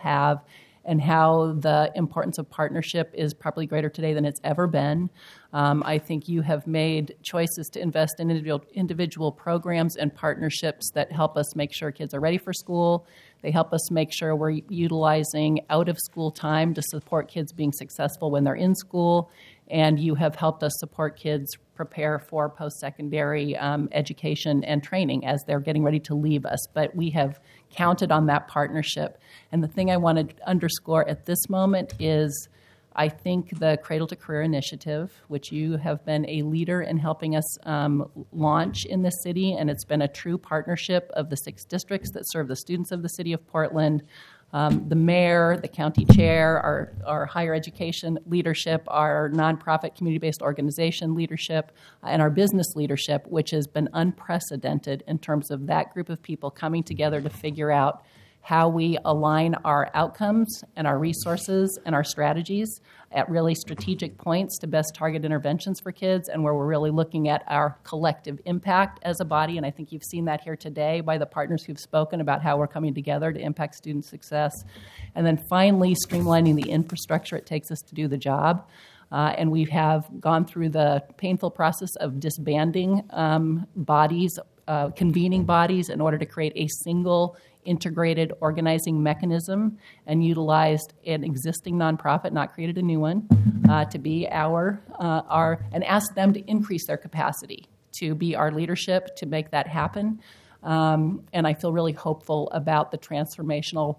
have, and how the importance of partnership is probably greater today than it's ever been. I think you have made choices to invest in individual programs and partnerships that help us make sure kids are ready for school. They help us make sure we're utilizing out-of-school time to support kids being successful when they're in school. And you have helped us support kids prepare for post-secondary education and training as they're getting ready to leave us. But we have counted on that partnership. And the thing I want to underscore at this moment is I think the Cradle to Career Initiative, which you have been a leader in helping us launch in this city, and it's been a true partnership of the 6 districts that serve the students of the city of Portland, the mayor, the county chair, our higher education leadership, our nonprofit community-based organization leadership, and our business leadership, which has been unprecedented in terms of that group of people coming together to figure out how we align our outcomes and our resources and our strategies at really strategic points to best target interventions for kids, and where we're really looking at our collective impact as a body. And I think you've seen that here today by the partners who've spoken about how we're coming together to impact student success. And then finally, streamlining the infrastructure it takes us to do the job. And we have gone through the painful process of disbanding bodies, convening bodies in order to create a single integrated organizing mechanism, and utilized an existing nonprofit, not created a new one, to be our and asked them to increase their capacity to be our leadership to make that happen. And I feel really hopeful about the transformational,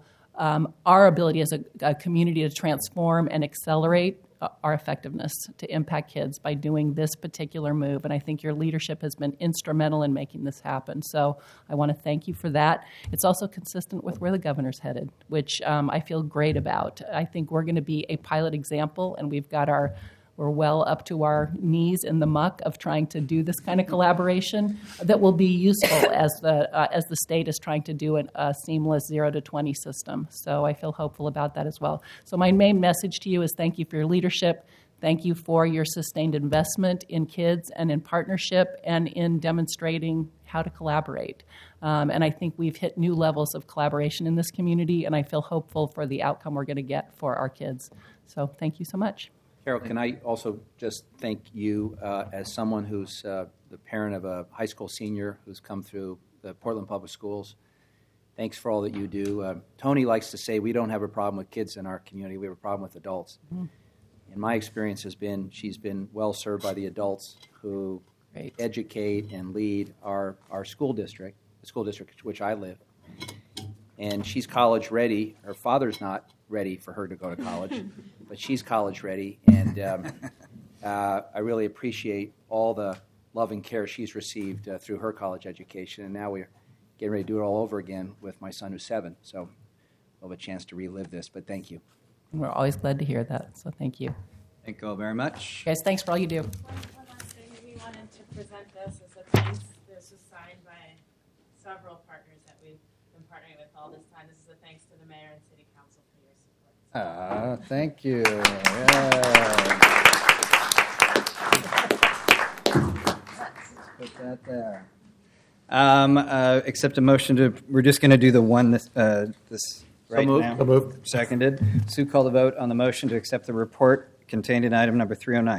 our ability as a community to transform and accelerate our effectiveness to impact kids by doing this particular move. And I think your leadership has been instrumental in making this happen. So I want to thank you for that. It's also consistent with where the governor's headed, which I feel great about. I think we're going to be a pilot example, and we're well up to our knees in the muck of trying to do this kind of collaboration that will be useful as the state is trying to do a seamless 0 to 20 system. So I feel hopeful about that as well. So my main message to you is thank you for your leadership. Thank you for your sustained investment in kids and in partnership and in demonstrating how to collaborate. And I think we've hit new levels of collaboration in this community, and I feel hopeful for the outcome we're going to get for our kids. So thank you so much. Carol, can I also just thank you as someone who's the parent of a high school senior who's come through the Portland Public Schools. Thanks for all that you do. Tony likes to say we don't have a problem with kids in our community, we have a problem with adults. Mm-hmm. And my experience has been she's been well served by the adults who educate and lead our school district, the school district which I live. And she's college ready. Her father's not ready for her to go to college, but she's college ready, and I really appreciate all the love and care she's received through her college education, and now we're getting ready to do it all over again with my son who's 7, so we'll have a chance to relive this, but thank you. We're always glad to hear that, so thank you. Thank you all very much. Guys, thanks for all you do. One last thing, we wanted to present this as a thanks. This was signed by several partners that we've been partnering with all this time. This is a thanks to the mayor and city council for your support. Thank you. Put that there. Accept a motion to. We're just going to do the one this right now. So moved. Seconded. Sue, call the vote on the motion to accept the report contained in item number 309.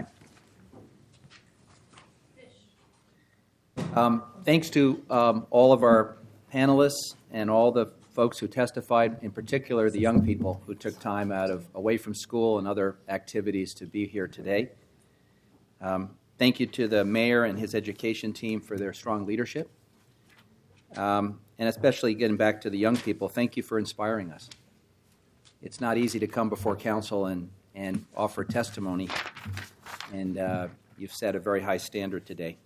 Thanks to all of our panelists and all the folks who testified, in particular the young people who took time away from school and other activities to be here today. Thank you to the mayor and his education team for their strong leadership. And especially getting back to the young people, thank you for inspiring us. It's not easy to come before council and offer testimony, and you've set a very high standard today.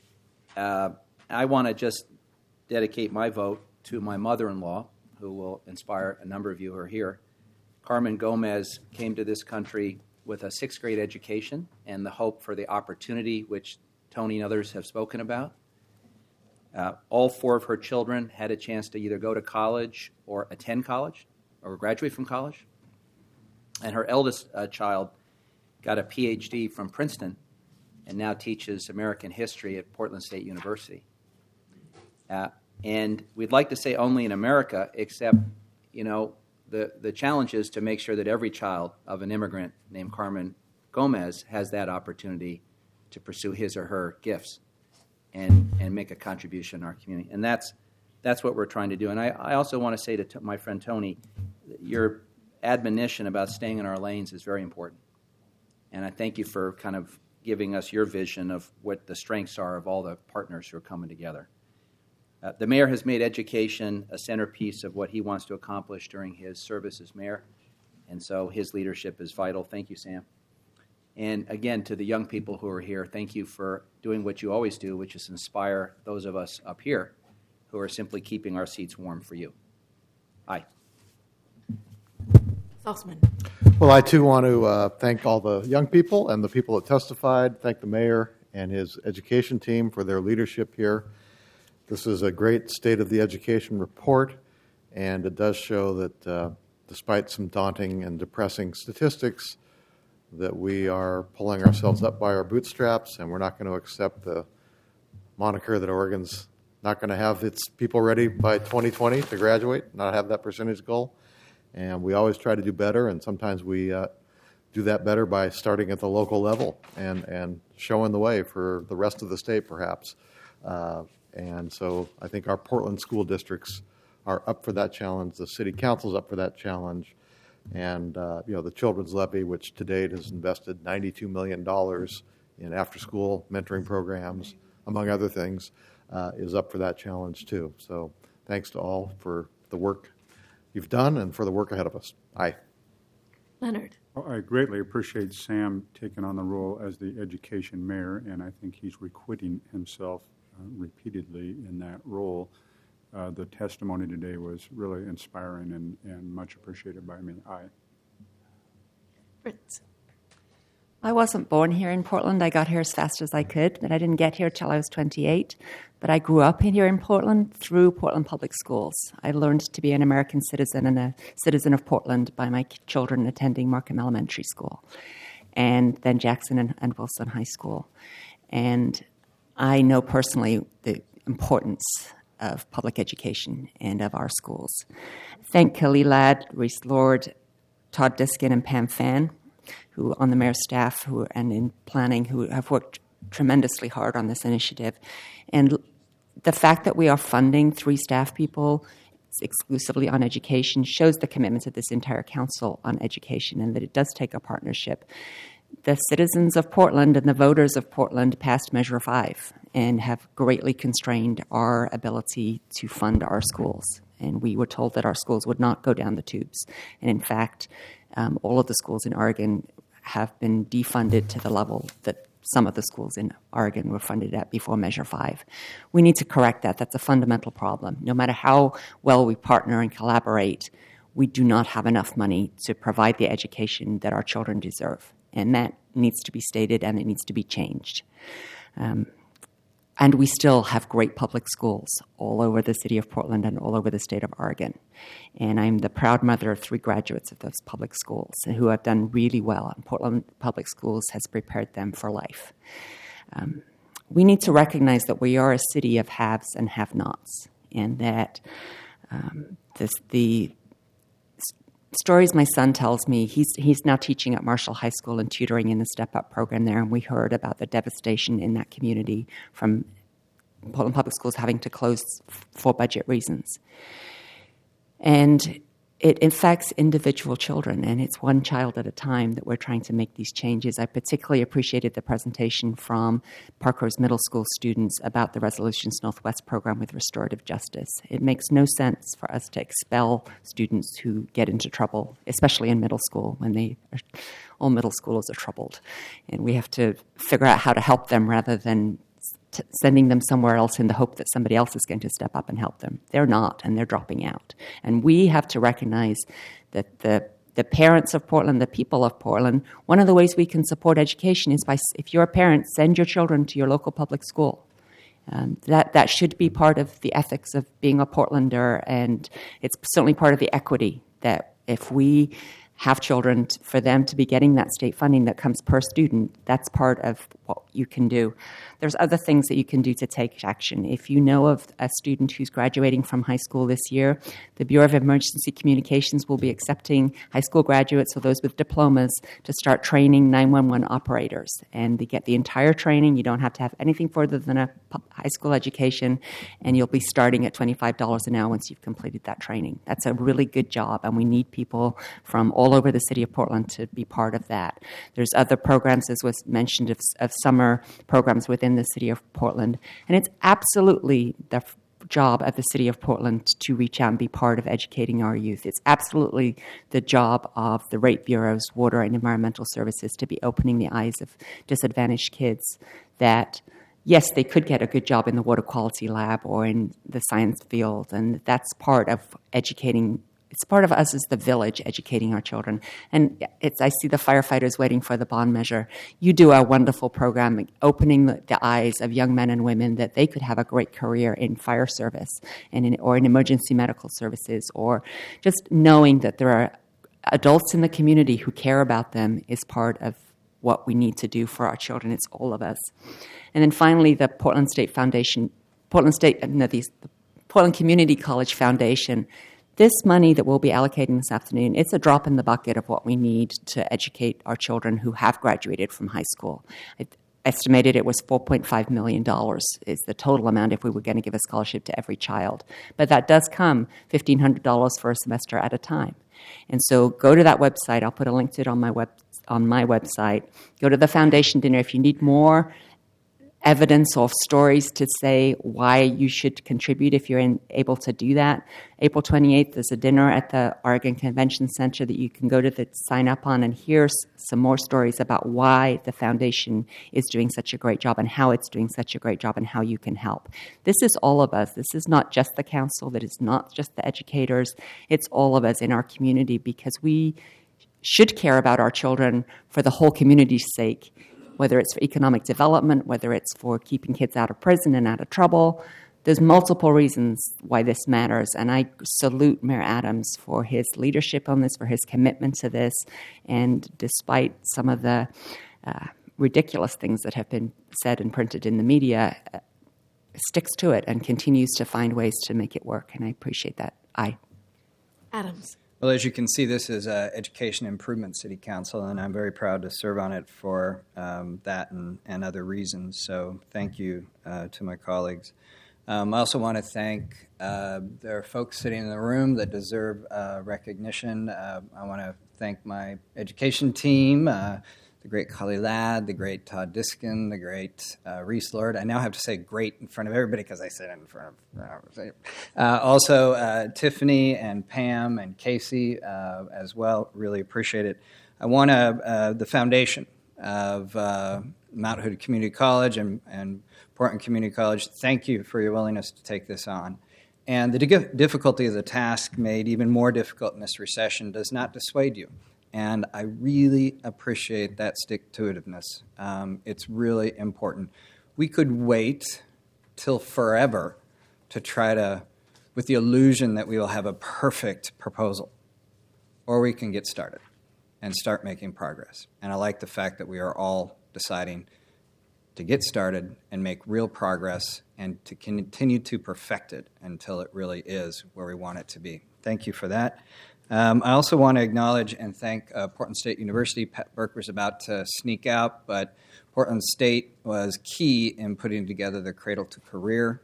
I want to just dedicate my vote to my mother-in-law, who will inspire a number of you who are here. Carmen Gomez came to this country with a 6th grade education and the hope for the opportunity which Tony and others have spoken about. All 4 of her children had a chance to either go to college or attend college or graduate from college. And her eldest child got a PhD from Princeton and now teaches American history at Portland State University. And we'd like to say only in America, except, the challenge is to make sure that every child of an immigrant named Carmen Gomez has that opportunity to pursue his or her gifts and make a contribution in our community. And that's what we're trying to do. And I also want to say to my friend Tony, your admonition about staying in our lanes is very important. And I thank you for kind of giving us your vision of what the strengths are of all the partners who are coming together. The mayor has made education a centerpiece of what he wants to accomplish during his service as mayor, and so his leadership is vital. Thank you, Sam. And again, to the young people who are here, thank you for doing what you always do, which is inspire those of us up here who are simply keeping our seats warm for you. Aye. Saltzman. Well, I too want to thank all the young people and the people that testified, thank the mayor and his education team for their leadership here. This is a great State of the Education report, and it does show that despite some daunting and depressing statistics, that we are pulling ourselves up by our bootstraps, and we're not going to accept the moniker that Oregon's not going to have its people ready by 2020 to graduate, not have that percentage goal. And we always try to do better, and sometimes we do that better by starting at the local level and showing the way for the rest of the state, perhaps. And so I think our Portland school districts are up for that challenge. The city council's up for that challenge. And, the Children's Levy, which to date has invested $92 million in after-school mentoring programs, among other things, is up for that challenge, too. So thanks to all for the work you've done and for the work ahead of us. Aye. Leonard. Well, I greatly appreciate Sam taking on the role as the education mayor, and I think he's requiting himself repeatedly in that role. The testimony today was really inspiring and much appreciated by me. Aye. Fritz. I wasn't born here in Portland. I got here as fast as I could, but I didn't get here till I was 28. But I grew up here in Portland through Portland Public Schools. I learned to be an American citizen and a citizen of Portland by my children attending Markham Elementary School, and then Jackson and Wilson High School. And I know personally the importance of public education and of our schools. Thank Kelly Ladd, Reese Lord, Todd Diskin, and Pam Fan, who on the mayor's staff and in planning, who have worked tremendously hard on this initiative. And the fact that we are funding 3 staff people exclusively on education shows the commitment of this entire council on education, and that it does take a partnership. The citizens of Portland and the voters of Portland passed Measure 5 and have greatly constrained our ability to fund our schools. And we were told that our schools would not go down the tubes. And in fact, all of the schools in Oregon have been defunded to the level that some of the schools in Oregon were funded at before Measure 5. We need to correct that. That's a fundamental problem. No matter how well we partner and collaborate, we do not have enough money to provide the education that our children deserve. And that needs to be stated, and it needs to be changed. And we still have great public schools all over the city of Portland and all over the state of Oregon. And I'm the proud mother of 3 graduates of those public schools who have done really well. And Portland Public Schools has prepared them for life. We need to recognize that we are a city of haves and have-nots, and that the stories my son tells me, he's now teaching at Marshall High School and tutoring in the Step Up program there, and we heard about the devastation in that community from Portland Public Schools having to close for budget reasons. And it affects individual children, and it's one child at a time that we're trying to make these changes. I particularly appreciated the presentation from Parkhurst Middle School students about the Resolutions Northwest program with restorative justice. It makes no sense for us to expel students who get into trouble, especially in middle school, when all middle schoolers are troubled. And we have to figure out how to help them rather than sending them somewhere else in the hope that somebody else is going to step up and help them. They're not, and they're dropping out. And we have to recognize that the parents of Portland, the people of Portland, one of the ways we can support education is by, if you're a parent, send your children to your local public school. That should be part of the ethics of being a Portlander, and it's certainly part of the equity that if we have children, for them to be getting that state funding that comes per student, that's part of what you can do. There's other things that you can do to take action. If you know of a student who's graduating from high school this year, the Bureau of Emergency Communications will be accepting high school graduates or those with diplomas to start training 911 operators. And they get the entire training. You don't have to have anything further than a high school education, and you'll be starting at $25 an hour once you've completed that training. That's a really good job, and we need people from all over the city of Portland to be part of that. There's other programs, as was mentioned, of summer programs within the city of Portland, and it's absolutely the job of the city of Portland to reach out and be part of educating our youth. It's absolutely the job of the rate bureaus, water and environmental services, to be opening the eyes of disadvantaged kids that, yes, they could get a good job in the water quality lab or in the science field, and that's part of educating. It's part of us as the village educating our children. And I see the firefighters waiting for the bond measure. You do a wonderful program opening the eyes of young men and women that they could have a great career in fire service or in emergency medical services, or just knowing that there are adults in the community who care about them is part of what we need to do for our children. It's all of us. And then finally, the Portland Community College Foundation. This money that we'll be allocating this afternoon, it's a drop in the bucket of what we need to educate our children who have graduated from high school. I estimated it was $4.5 million is the total amount if we were going to give a scholarship to every child. But that does come $1,500 for a semester at a time. And so go to that website. I'll put a link to it on my website. Go to the foundation dinner if you need more evidence or stories to say why you should contribute if you're able to do that. April 28th, there's a dinner at the Oregon Convention Center that you can go to sign up on and hear some more stories about why the foundation is doing such a great job and how it's doing such a great job and how you can help. This is all of us. This is not just the council. That is not just the educators. It's all of us in our community, because we should care about our children for the whole community's sake, whether it's for economic development, whether it's for keeping kids out of prison and out of trouble. There's multiple reasons why this matters, and I salute Mayor Adams for his leadership on this, for his commitment to this, and despite some of the ridiculous things that have been said and printed in the media, sticks to it and continues to find ways to make it work, and I appreciate that. Aye. Adams. Well, as you can see, this is Education Improvement City Council, and I'm very proud to serve on it for that and other reasons. So thank you to my colleagues. I also want to thank there are folks sitting in the room that deserve recognition. I want to thank my education team, the great Kali Ladd, the great Todd Diskin, the great Reese Lord. I now have to say great in front of everybody because I said it in front of also Tiffany and Pam and Casey as well. Really appreciate it. I want to, the foundation of Mount Hood Community College and Portland Community College, thank you for your willingness to take this on. And the difficulty of the task, made even more difficult in this recession, does not dissuade you. And I really appreciate that stick-to-itiveness. It's really important. We could wait till forever to try to, with the illusion that we will have a perfect proposal. Or we can get started and start making progress. And I like the fact that we are all deciding to get started and make real progress and to continue to perfect it until it really is where we want it to be. Thank you for that. I also want to acknowledge and thank Portland State University. Pat Burke was about to sneak out, but Portland State was key in putting together the Cradle to Career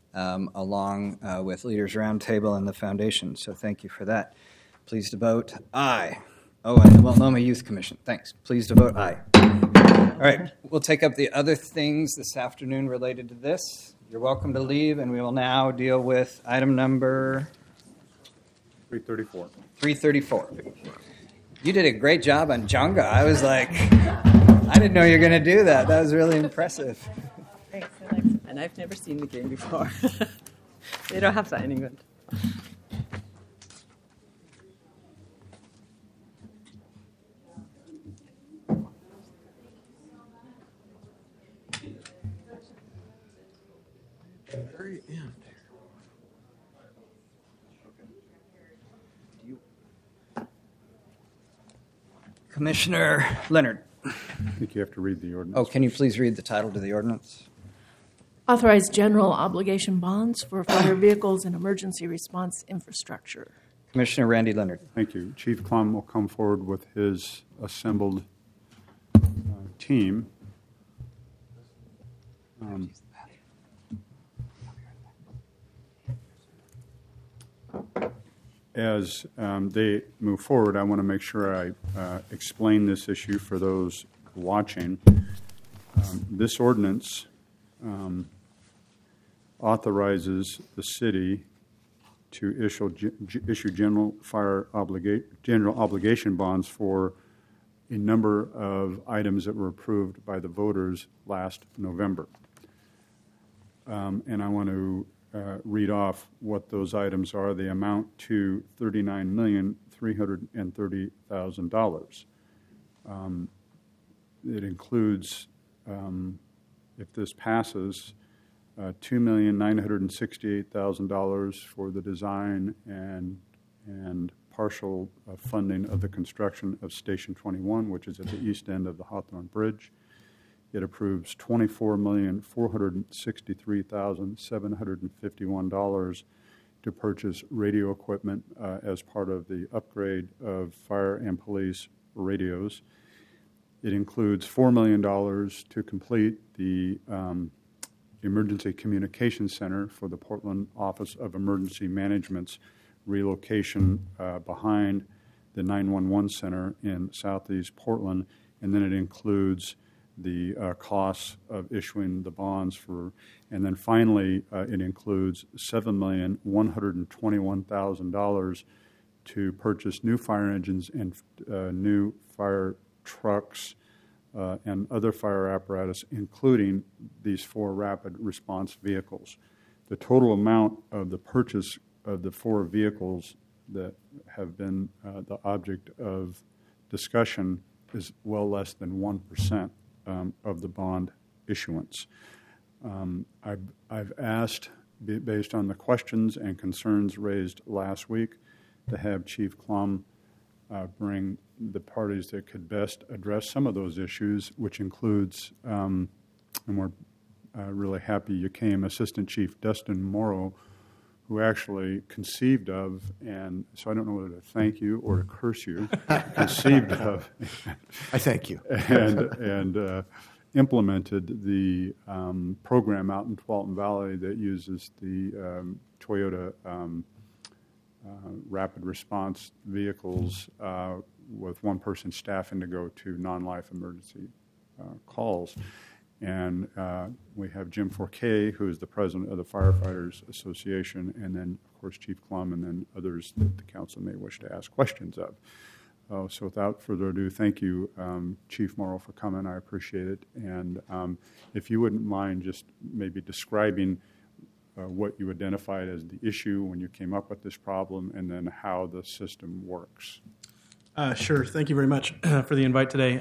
along with Leaders Roundtable and the Foundation. So thank you for that. Please to vote aye. Oh, and the Multnomah Youth Commission. Thanks. Please to vote aye. All right. We'll take up the other things this afternoon related to this. You're welcome to leave, and we will now deal with item number 334. 334. You did a great job on Jenga. I was like, I didn't know you were going to do that. That was really impressive. Thanks, and I've never seen the game before. They don't have that in England. Very end. Commissioner Leonard. I think you have to read the ordinance. Oh, can you please read the title to the ordinance? Authorize general obligation bonds for fire vehicles and emergency response infrastructure. Commissioner Randy Leonard. Thank you. Chief Klum will come forward with his assembled team. As they move forward, I want to make sure I explain this issue for those watching. This ordinance authorizes the city to issue general obligation bonds for a number of items that were approved by the voters last November. And I want to read off what those items are. They amount to $39,330,000. It includes, if this passes, $2,968,000 for the design and partial funding of the construction of Station 21, which is at the east end of the Hawthorne Bridge. It approves $24,463,751 to purchase radio equipment as part of the upgrade of fire and police radios. It includes $4 million to complete the Emergency Communications Center for the Portland Office of Emergency Management's relocation behind the 911 Center in Southeast Portland. And then it includes the costs of issuing the bonds for, and then finally it includes $7,121,000 to purchase new fire engines and new fire trucks and other fire apparatus, including these 4 rapid response vehicles. The total amount of the purchase of the 4 vehicles that have been the object of discussion is well less than 1% of the bond issuance. I've asked, based on the questions and concerns raised last week, to have Chief Klum bring the parties that could best address some of those issues, which includes, and we're really happy you came, Assistant Chief Dustin Morrow, who actually conceived of, and so I don't know whether to thank you or to curse you, conceived of. I thank you. and implemented the program out in Tualatin Valley that uses the Toyota rapid response vehicles with one person staffing to go to non-life emergency calls. And we have Jim Forquet, who is the president of the Firefighters Association, and then, of course, Chief Klum, and then others that the council may wish to ask questions of. So without further ado, thank you, Chief Morrow, for coming. I appreciate it. And if you wouldn't mind just maybe describing what you identified as the issue when you came up with this problem, and then how the system works. Sure. Thank you very much for the invite today.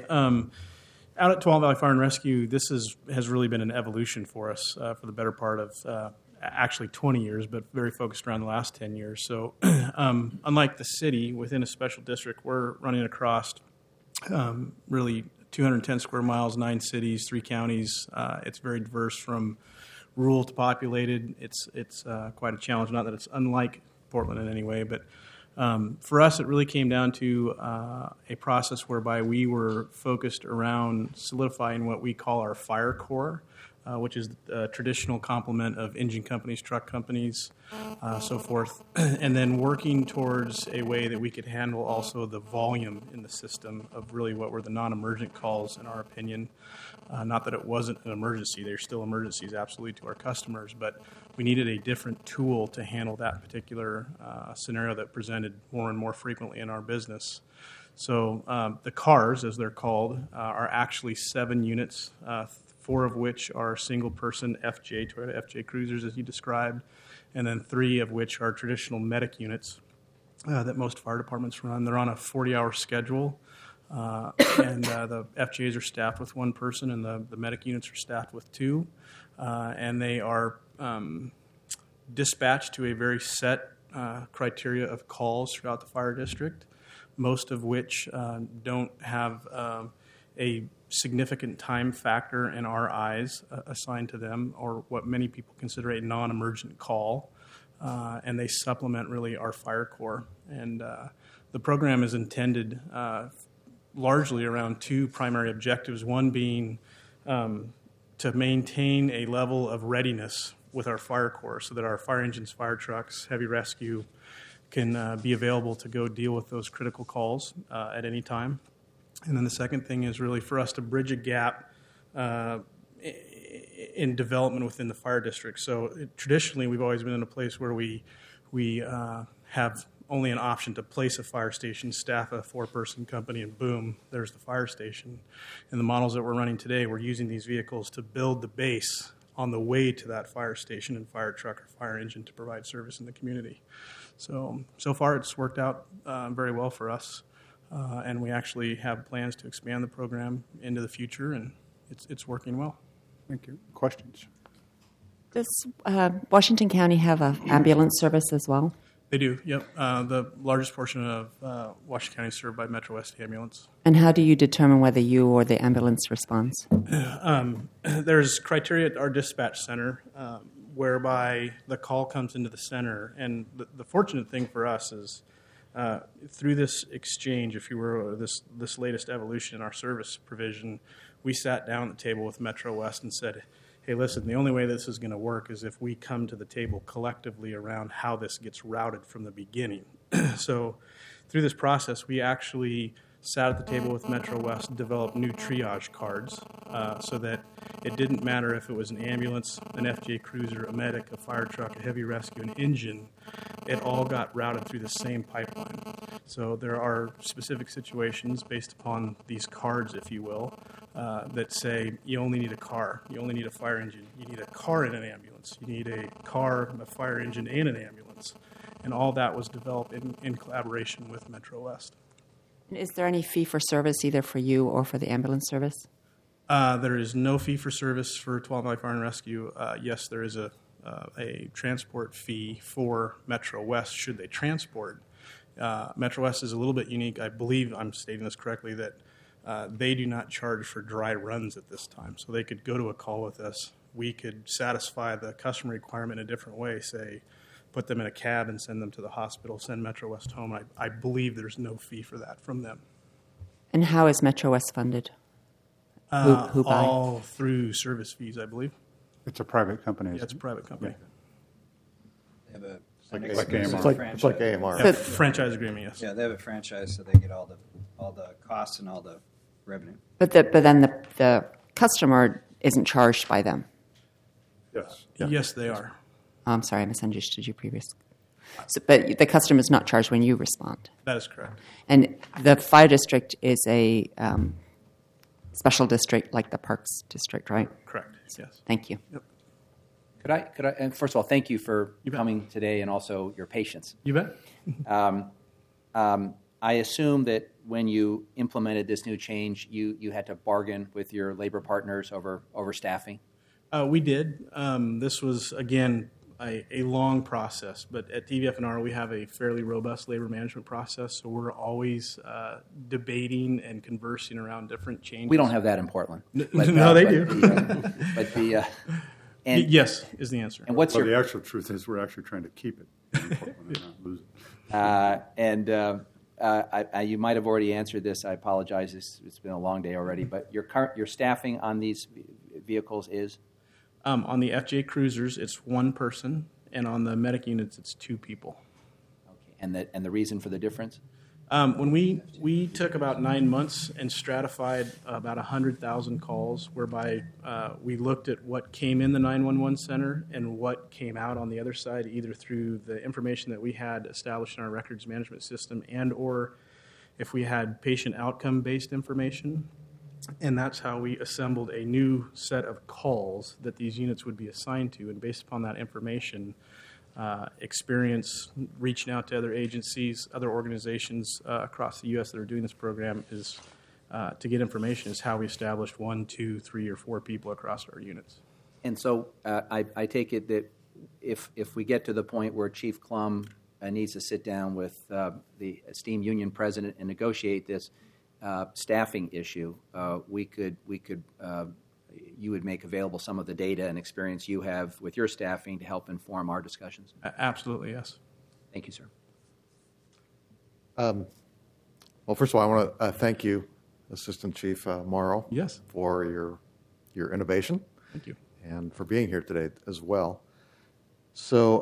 Out at Tualatin Valley Fire and Rescue, this has really been an evolution for us for the better part of actually 20 years, but very focused around the last 10 years. So unlike the city, within a special district, we're running across really 210 square miles, 9 cities, 3 counties. It's very diverse from rural to populated. It's quite a challenge, not that it's unlike Portland in any way, but for us, it really came down to a process whereby we were focused around solidifying what we call our fire core, which is a traditional complement of engine companies, truck companies, so forth, and then working towards a way that we could handle also the volume in the system of really what were the non-emergent calls, in our opinion. Not that it wasn't an emergency. They're still emergencies, absolutely, to our customers, but we needed a different tool to handle that particular scenario that presented more and more frequently in our business. So the cars, as they're called, are actually 7 units, 4 of which are single-person Toyota FJ Cruisers, as you described, and then 3 of which are traditional medic units that most fire departments run. They're on a 40-hour schedule. And the FGAs are staffed with 1 person, and the medic units are staffed with 2. And they are dispatched to a very set criteria of calls throughout the fire district. most of which don't have a significant time factor in our eyes assigned to them, or what many people consider a non-emergent call, and they supplement really our fire corps. And the program is intended largely around two primary objectives, one being to maintain a level of readiness with our fire corps so that our fire engines, fire trucks, heavy rescue can be available to go deal with those critical calls at any time. And then the second thing is really for us to bridge a gap in development within the fire district. So traditionally, we've always been in a place where we have only an option to place a fire station, staff a 4-person company, and boom, there's the fire station. In the models that we're running today, we're using these vehicles to build the base on the way to that fire station and fire truck or fire engine to provide service in the community. So far it's worked out very well for us, and we actually have plans to expand the program into the future, and it's working well. Thank you. Questions? Does Washington County have an ambulance service as well? They do, yep. The largest portion of Washington County is served by Metro West Ambulance. And how do you determine whether you or the ambulance responds? There's criteria at our dispatch center whereby the call comes into the center. And the fortunate thing for us is through this exchange, if you will, this latest evolution in our service provision, we sat down at the table with Metro West and said, hey, listen, the only way this is going to work is if we come to the table collectively around how this gets routed from the beginning. So through this process, we actually sat at the table with Metro West, developed new triage cards so that it didn't matter if it was an ambulance, an FJ Cruiser, a medic, a fire truck, a heavy rescue, an engine. It all got routed through the same pipeline. So there are specific situations based upon these cards, if you will, that say you only need a car, you only need a fire engine, you need a car and an ambulance, you need a car, a fire engine, and an ambulance. And all that was developed in collaboration with Metro West. Is there any fee for service either for you or for the ambulance service? There is no fee for service for 12 Valley Fire and Rescue. Yes, there is a transport fee for Metro West should they transport. Metro West is a little bit unique. I believe I'm stating this correctly, that they do not charge for dry runs at this time. So they could go to a call with us. We could satisfy the customer requirement in a different way, say, put them in a cab and send them to the hospital, send Metro West home. I believe there's no fee for that from them. And how is Metro West funded? Who buy? All through service fees, I believe. It's a private company. Yeah, it's a private company. They have a like AMR. It's like AMR. Yeah, franchise agreement, yes. Yeah, they have a franchise, so they get all the costs and all the revenue. But then the customer isn't charged by them. Yes. Yes, they are. I'm sorry, I misunderstood you previously. So, but the customer is not charged when you respond. That is correct. And the fire district is a special district like the Parks District, right? Correct, yes. Thank you. Yep. Could I, and first of all, thank you for coming today and also your patience. You bet. I assume that when you implemented this new change, you had to bargain with your labor partners over staffing? We did. This was, again, a long process, but at DVF&R we have a fairly robust labor management process, so we're always debating and conversing around different changes. We don't have that in Portland. No, they do. Yes, is the answer. And what's the actual truth is we're actually trying to keep it in Portland and not lose it. You might have already answered this. I apologize. It's been a long day already. But your staffing on these vehicles is? On the FJ Cruisers, it's one person, and on the medic units, it's 2 people. Okay. And the reason for the difference? When we took about 9 months and stratified about 100,000 calls, whereby we looked at what came in the 911 center and what came out on the other side, either through the information that we had established in our records management system and or if we had patient outcome-based information. And that's how we assembled a new set of calls that these units would be assigned to. And based upon that information, experience reaching out to other agencies, other organizations across the U.S. that are doing this program is to get information is how we established 1, 2, 3, or 4 people across our units. And so I take it that if we get to the point where Chief Klum needs to sit down with the esteemed union president and negotiate this staffing issue, you would make available some of the data and experience you have with your staffing to help inform our discussions. Absolutely, yes. Thank you, sir. Well, first of all, I want to thank you, Assistant Chief Morrow, Yes. for your innovation. Thank you. And for being here today as well. So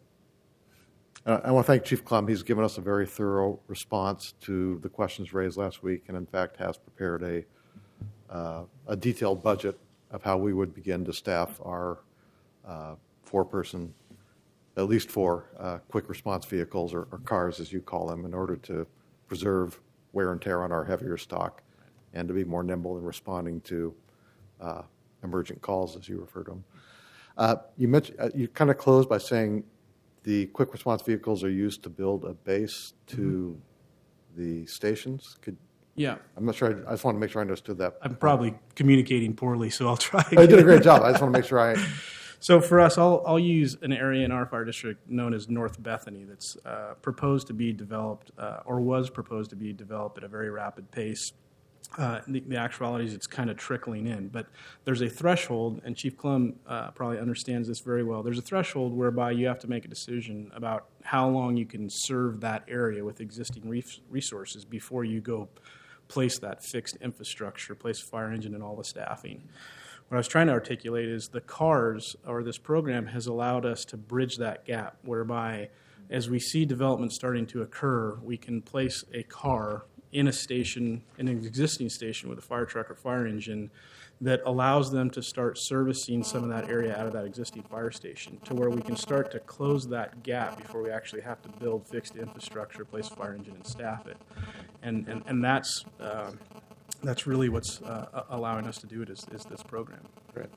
I want to thank Chief Klum. He's given us a very thorough response to the questions raised last week, and in fact has prepared a detailed budget of how we would begin to staff our four-person, at least four quick response vehicles or cars, as you call them, in order to preserve wear and tear on our heavier stock and to be more nimble in responding to emergent calls, as you refer to them. You mentioned you kind of closed by saying the quick response vehicles are used to build a base to the stations. I'm not sure. I just want to make sure I understood that. I'm probably communicating poorly, so I'll try. You did a great job. I just want to make sure I. So for us, I'll use an area in our fire district known as North Bethany that's proposed to be developed or was proposed to be developed at a very rapid pace. The actuality is it's kind of trickling in, but there's a threshold, and Chief Klum probably understands this very well. There's a threshold whereby you have to make a decision about how long you can serve that area with existing resources before you go place that fixed infrastructure, place a fire engine and all the staffing. What I was trying to articulate is the cars, or this program, has allowed us to bridge that gap, whereby as we see development starting to occur, we can place a car in a station, in an existing station with a fire truck or fire engine that allows them to start servicing some of that area out of that existing fire station to where we can start to close that gap before we actually have to build fixed infrastructure, place a fire engine, and staff it. And that's really what's allowing us to do it is this program. Great.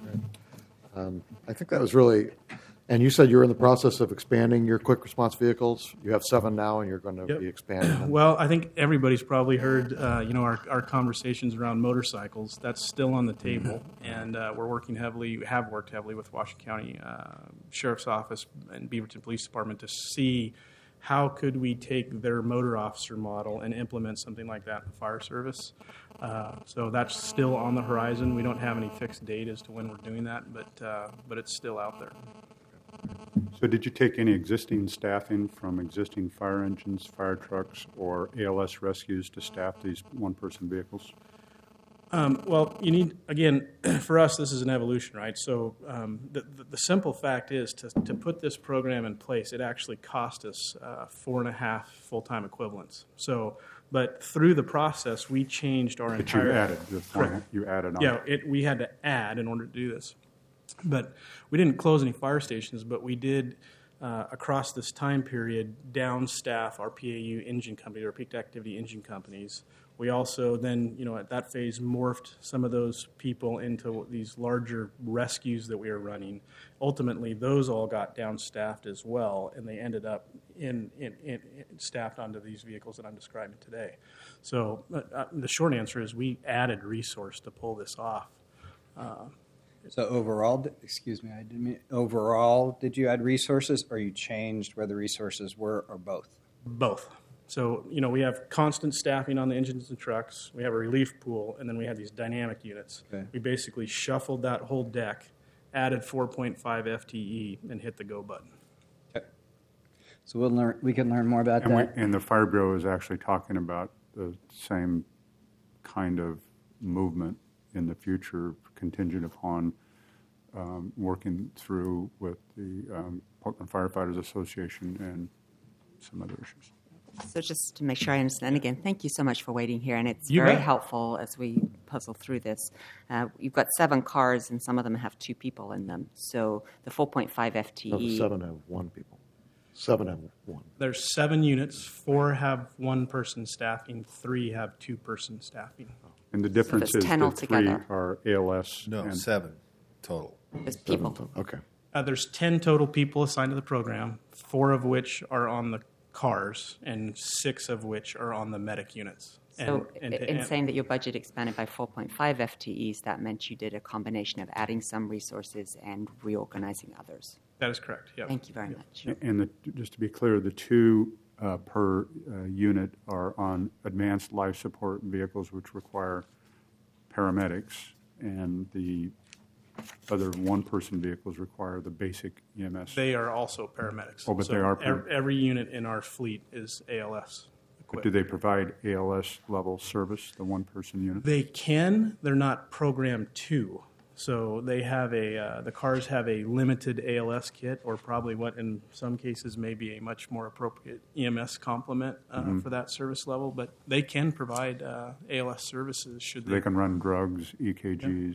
I think that was really, and you said you're in the process of expanding your quick response vehicles. You have 7 now, and you're going to be expanding them. Well, I think everybody's probably heard, our conversations around motorcycles. That's still on the table, and we're working heavily. We have worked heavily with Washington County Sheriff's Office and Beaverton Police Department to see how could we take their motor officer model and implement something like that in the fire service. So that's still on the horizon. We don't have any fixed date as to when we're doing that, but it's still out there. So did you take any existing staffing from existing fire engines, fire trucks, or ALS rescues to staff these one-person vehicles? Well, you need, again, for us, this is an evolution, right? So the simple fact is to put this program in place, it actually cost us 4.5 full-time equivalents. So, but through the process, we changed our entire... But you added on. Yeah, we had to add in order to do this. But we didn't close any fire stations, but we did, across this time period, downstaff our PAU engine company, or peak activity engine companies. We also then, at that phase, morphed some of those people into these larger rescues that we were running. Ultimately, those all got downstaffed as well, and they ended up in staffed onto these vehicles that I'm describing today. So the short answer is we added resource to pull this off. So overall, overall, did you add resources, or you changed where the resources were, or both? Both. So, we have constant staffing on the engines and trucks. We have a relief pool, and then we have these dynamic units. Okay. We basically shuffled that whole deck, added 4.5 FTE, and hit the go button. Okay. So we can learn more about that. And the Fire Bureau is actually talking about the same kind of movement in the future, contingent upon working through with the Portland Firefighters Association and some other issues. So just to make sure I understand again, thank you so much for waiting here, and it's You very bet. helpful as we puzzle through this. You've got 7 cars, and some of them have 2 people in them. So the 4.5 FTE. No, the 7 have 1 people. 7 have 1. There's 7 units. 4 have 1-person staffing. 3 have 2-person staffing. And the difference there's is 10 that altogether. 3 are ALS. No, and 7 total. There's people. Okay. There's 10 total people assigned to the program, 4 of which are on the cars, and 6 of which are on the medic units. So in saying that your budget expanded by 4.5 FTEs, that meant you did a combination of adding some resources and reorganizing others. That is correct. Yeah. Thank you very much. And just to be clear, the two per unit are on advanced life support vehicles, which require paramedics, and the other one-person vehicles require the basic EMS. They are also paramedics. Oh, but So they are every unit in our fleet is ALS But equipped. do they provide ALS level service, the one-person unit? They can. They're not programmed to. So they have the cars have a limited ALS kit, or probably what in some cases may be a much more appropriate EMS complement for that service level. But they can provide ALS services should They can run drugs, EKGs.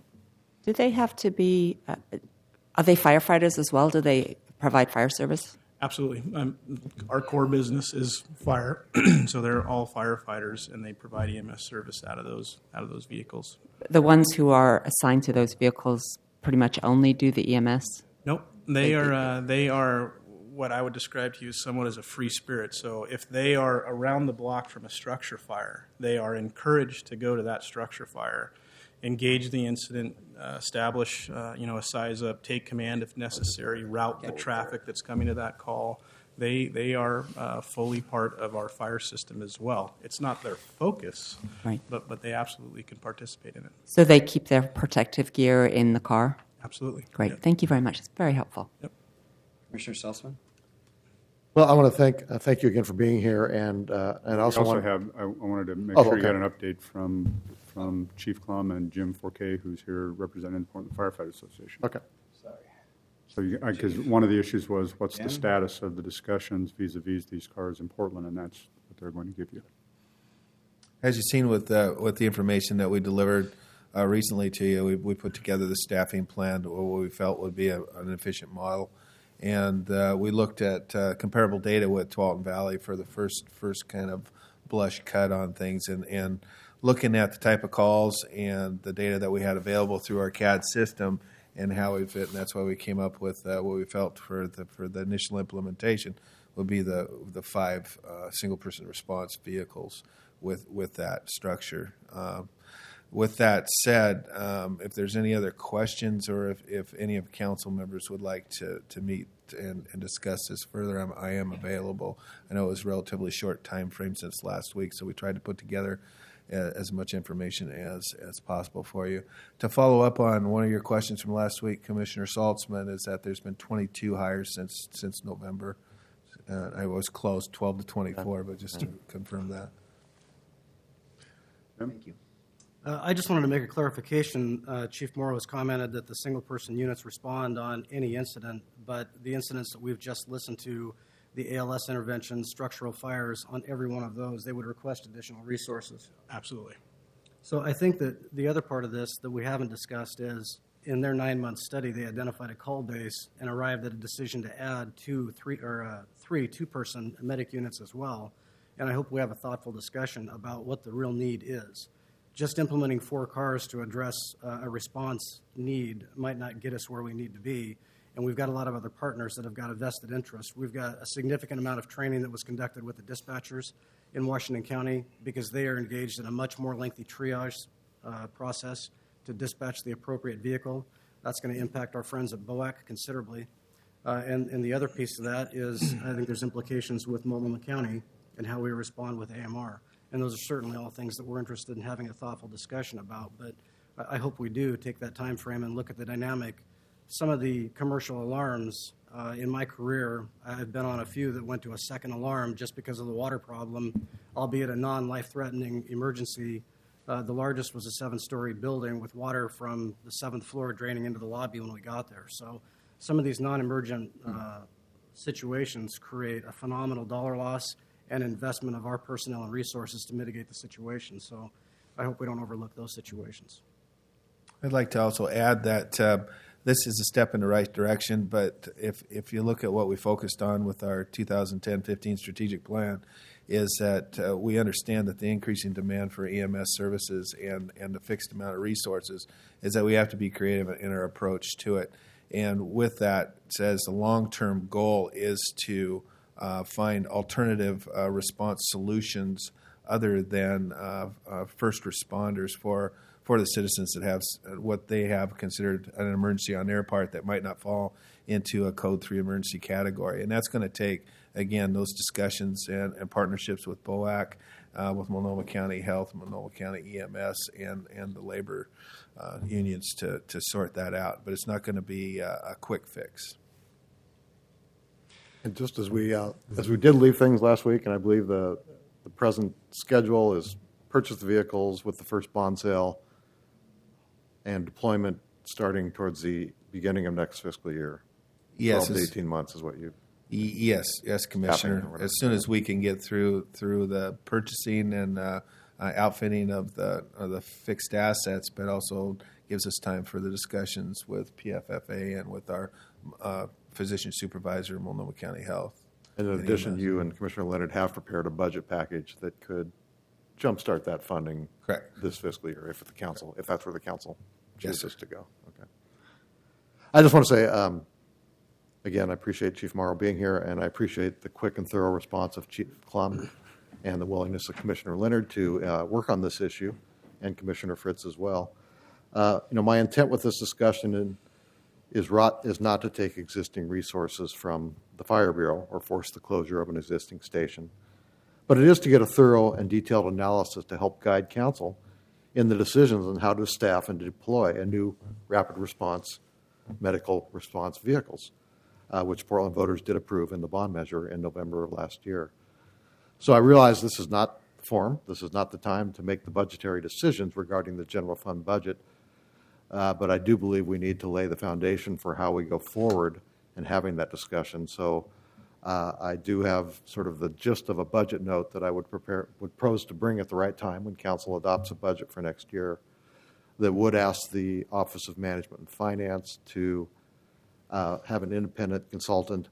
Do they have to be, are they firefighters as well? Do they provide fire service? Absolutely. Our core business is fire, so they're all firefighters, and they provide EMS service out of those vehicles. The ones who are assigned to those vehicles pretty much only do the EMS? Nope. They are what I would describe to you somewhat as a free spirit. So if they are around the block from a structure fire, they are encouraged to go to that structure fire, engage the incident, establish a size up, take command if necessary, route the traffic that's coming to that call. They are fully part of our fire system as well. It's not their focus, Right. but they absolutely can participate in it. So they keep their protective gear in the car? Absolutely. Great. Yeah. Thank you very much. It's very helpful. Yep. Commissioner Salzman? Well, I want to thank you again for being here, and also I wanted to make Oh, sure you okay. got an update from Chief Clum and Jim Forquet, who's here representing the Portland Firefighter Association. Okay. So, because one of the issues was what's Jim? the status of the discussions vis-a-vis these cars in Portland, and that's what they're going to give you. As you've seen with the information that we delivered recently to you, we put together the staffing plan, or what we felt would be an efficient model, and we looked at comparable data with Tualatin Valley for the first kind of blush cut on things, and looking at the type of calls and the data that we had available through our CAD system and how we fit, and that's why we came up with what we felt for the initial implementation would be the 5 single-person response vehicles with that structure. With that said, if there's any other questions or if any of council members would like to meet and discuss this further, I am available. I know it was a relatively short time frame since last week, so we tried to put together as much information as possible for you. To follow up on one of your questions from last week, Commissioner Saltzman, is that there's been 22 hires since November. I was close, 12 to 24, but just to confirm that. Thank you. I just wanted to make a clarification. Chief Morrow has commented that the single-person units respond on any incident, but the incidents that we've just listened to, the ALS interventions, structural fires, on every one of those, they would request additional resources. Absolutely. So I think that the other part of this that we haven't discussed is in their 9-month study, they identified a call base and arrived at a decision to add three two-person medic units as well. And I hope we have a thoughtful discussion about what the real need is. Just implementing 4 cars to address a response need might not get us where we need to be. And we've got a lot of other partners that have got a vested interest. We've got a significant amount of training that was conducted with the dispatchers in Washington County because they are engaged in a much more lengthy triage process to dispatch the appropriate vehicle. That's going to impact our friends at BOAC considerably. And the other piece of that is I think there's implications with Multnomah County and how we respond with AMR. And those are certainly all things that we're interested in having a thoughtful discussion about. But I hope we do take that time frame and look at the dynamic. Some of the commercial alarms in my career, I've been on a few that went to a second alarm just because of the water problem, albeit a non-life-threatening emergency. The largest was a 7-story building with water from the 7th floor draining into the lobby when we got there. So some of these non-emergent situations create a phenomenal dollar loss and investment of our personnel and resources to mitigate the situation. So I hope we don't overlook those situations. I'd like to also add that this is a step in the right direction, but if you look at what we focused on with our 2010-15 strategic plan, is that we understand that the increasing demand for EMS services and the fixed amount of resources is that we have to be creative in our approach to it. And with that, it says the long-term goal is to find alternative response solutions other than first responders for the citizens that have what they have considered an emergency on their part that might not fall into a Code 3 emergency category. And that's going to take, again, those discussions and partnerships with BOAC, with Multnomah County Health, Multnomah County EMS, and the labor unions to sort that out. But it's not going to be a quick fix. And just as we did leave things last week, and I believe the present schedule is purchase the vehicles with the first bond sale and deployment starting towards the beginning of next fiscal year. Yes, 12 to 18 months is what you. Yes, Commissioner. As soon as we can get through the purchasing and outfitting of the fixed assets, but also gives us time for the discussions with PFFA and with our physician supervisor in Multnomah County Health. In addition, you and Commissioner Leonard have prepared a budget package that could jumpstart that funding. Correct. This fiscal year, if that's where the council chooses to go. Okay. I just want to say, again, I appreciate Chief Morrow being here, and I appreciate the quick and thorough response of Chief Klum and the willingness of Commissioner Leonard to work on this issue, and Commissioner Fritz as well. My intent with this discussion is not to take existing resources from the Fire Bureau or force the closure of an existing station, but it is to get a thorough and detailed analysis to help guide council in the decisions on how to staff and deploy a new rapid response medical response vehicles, which Portland voters did approve in the bond measure in November of last year. So I realize this is not the forum. This is not the time to make the budgetary decisions regarding the general fund budget, but I do believe we need to lay the foundation for how we go forward in having that discussion. So I do have sort of the gist of a budget note that I would propose to bring at the right time when council adopts a budget for next year that would ask the Office of Management and Finance to have an independent consultant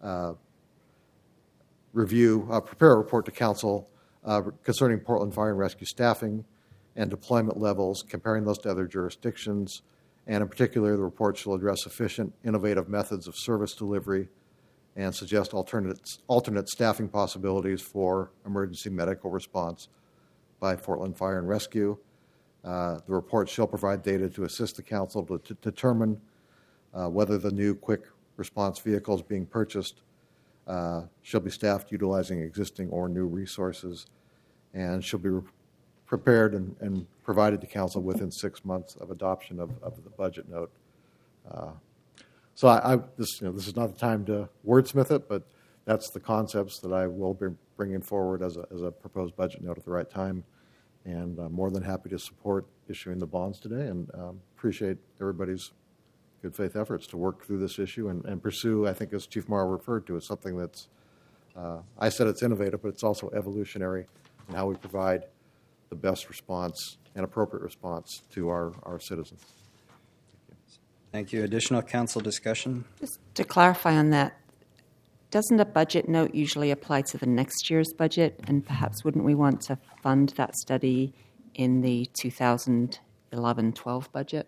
prepare a report to council concerning Portland Fire and Rescue staffing and deployment levels, comparing those to other jurisdictions, and in particular, the report shall address efficient, innovative methods of service delivery and suggest alternate staffing possibilities for emergency medical response by Portland Fire and Rescue. The report shall provide data to assist the council to determine whether the new quick response vehicles being purchased shall be staffed utilizing existing or new resources, and shall be prepared and provided to council within 6 months of adoption of the budget note. So this is not the time to wordsmith it, but that's the concepts that I will be bringing forward as a proposed budget note at the right time. And I'm more than happy to support issuing the bonds today, and appreciate everybody's good faith efforts to work through this issue and pursue, I think as Chief Morrow referred to, as something that's, I said it's innovative, but it's also evolutionary in how we provide the best response and appropriate response to our citizens. Thank you. Additional council discussion? Just to clarify on that, doesn't a budget note usually apply to the next year's budget? And perhaps wouldn't we want to fund that study in the 2011-12 budget?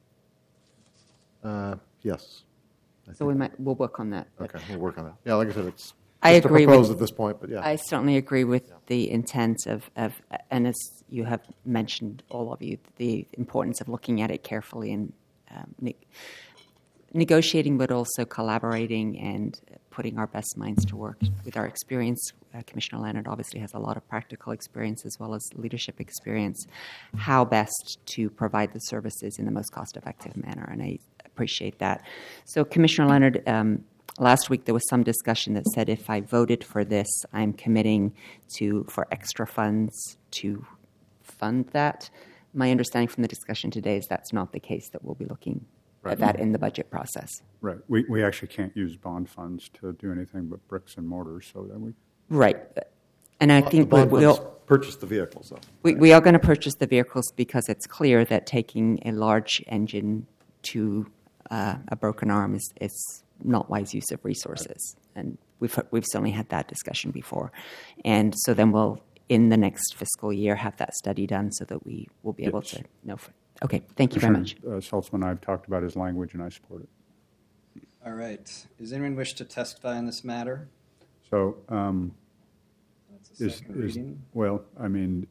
Yes. So we'll work on that. Okay, we'll work on that. Yeah, like I said, it's I agree to propose with, at this point, but yeah. I certainly agree with the intent of, and as you have mentioned, all of you, the importance of looking at it carefully and negotiating, but also collaborating and putting our best minds to work with our experience. Commissioner Leonard obviously has a lot of practical experience as well as leadership experience, how best to provide the services in the most cost-effective manner, and I appreciate that. So, Commissioner Leonard, last week there was some discussion that said if I voted for this, I'm committing for extra funds to fund that. My understanding from the discussion today is that's not the case, that we'll be looking at that in the budget process. Right. We actually can't use bond funds to do anything but bricks and mortar, so that we... Right. And I think we'll purchase the vehicles, though. We are going to purchase the vehicles because it's clear that taking a large engine to a broken arm is not wise use of resources. And we've certainly had that discussion before. And so then we'll, in the next fiscal year, have that study done so that we will be able to know. Okay, thank you very much. Saltzman and I have talked about his language, and I support it. All right. Does anyone wish to testify on this matter? So, That's a Second reading? Well, I mean,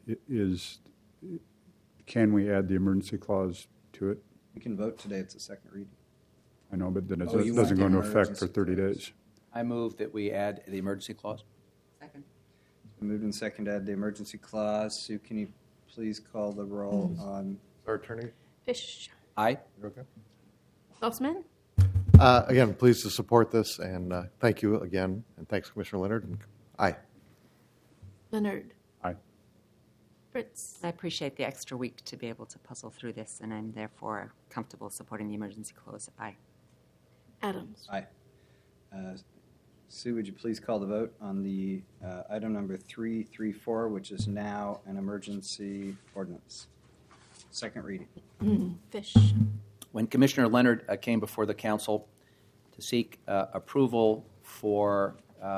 can we add the emergency clause to it? We can vote today. It's a second reading. I know, but then it You doesn't want go the into effect for emergency 30 clause. days. I move that we add the emergency clause. Second. Moved and second to add the emergency clause. Sue, can you please call the roll on? Our attorney, Fish. Aye. you okay? Saltzman? Again, pleased to support this, and thank you again, and thanks, Commissioner Leonard. And aye. Leonard? Aye. Fritz. I appreciate the extra week to be able to puzzle through this, and I'm therefore comfortable supporting the emergency clause. Aye. Adams? Aye. Sue, would you please call the vote on the item number 334, which is now an emergency ordinance? Second reading. Fish. When Commissioner Leonard came before the council to seek approval for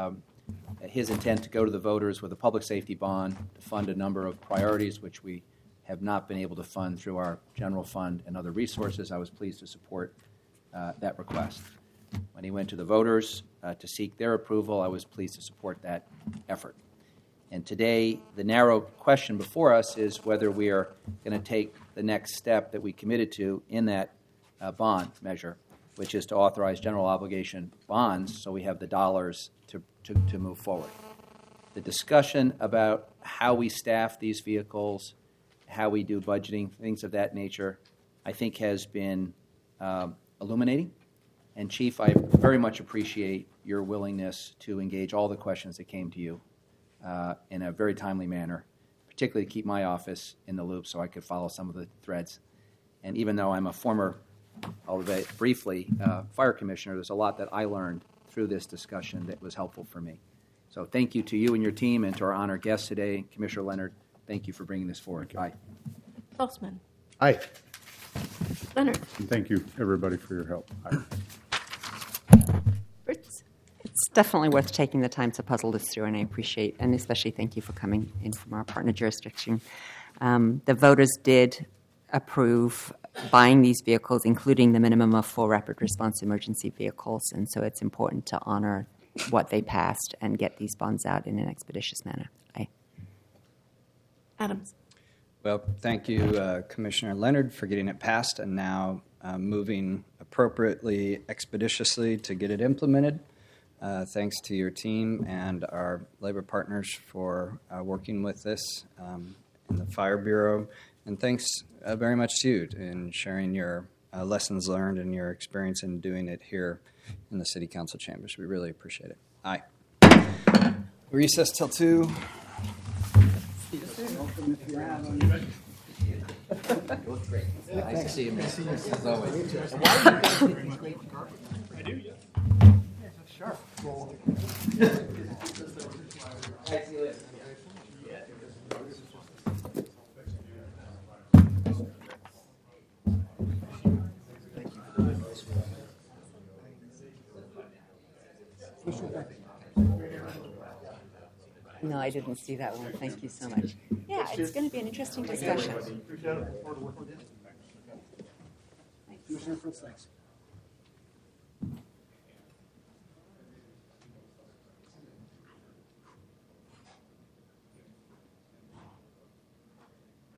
his intent to go to the voters with a public safety bond to fund a number of priorities which we have not been able to fund through our general fund and other resources, I was pleased to support that request. When he went to the voters to seek their approval, I was pleased to support that effort. And today, the narrow question before us is whether we are going to take the next step that we committed to in that bond measure, which is to authorize general obligation bonds so we have the dollars to move forward. The discussion about how we staff these vehicles, how we do budgeting, things of that nature, I think has been illuminating. And Chief, I very much appreciate your willingness to engage all the questions that came to you in a very timely manner, particularly to keep my office in the loop so I could follow some of the threads. And even though I'm a former, albeit briefly, fire commissioner, there's a lot that I learned through this discussion that was helpful for me. So thank you to you and your team, and to our honored guests today, Commissioner Leonard, thank you for bringing this forward. Aye. Saltzman? Aye. Leonard? And thank you, everybody, for your help. Aye. Fritz? It's definitely worth taking the time to puzzle this through, and I appreciate, and especially thank you for coming in from our partner jurisdiction. The voters did approve buying these vehicles, including the minimum of 4 rapid response emergency vehicles, and so it's important to honor what they passed and get these bonds out in an expeditious manner. Aye. Adams? Well, thank you, Commissioner Leonard, for getting it passed and now moving appropriately, expeditiously to get it implemented. Thanks to your team and our labor partners for working with this in the Fire Bureau. And thanks very much to you in sharing your lessons learned and your experience in doing it here in the City Council chambers. We really appreciate it. Aye. Recess till 2. Nice to see you, as always. No, I didn't see that one. Thank you so much. Yeah, it's going to be an interesting discussion. Commissioner Fritz, thanks.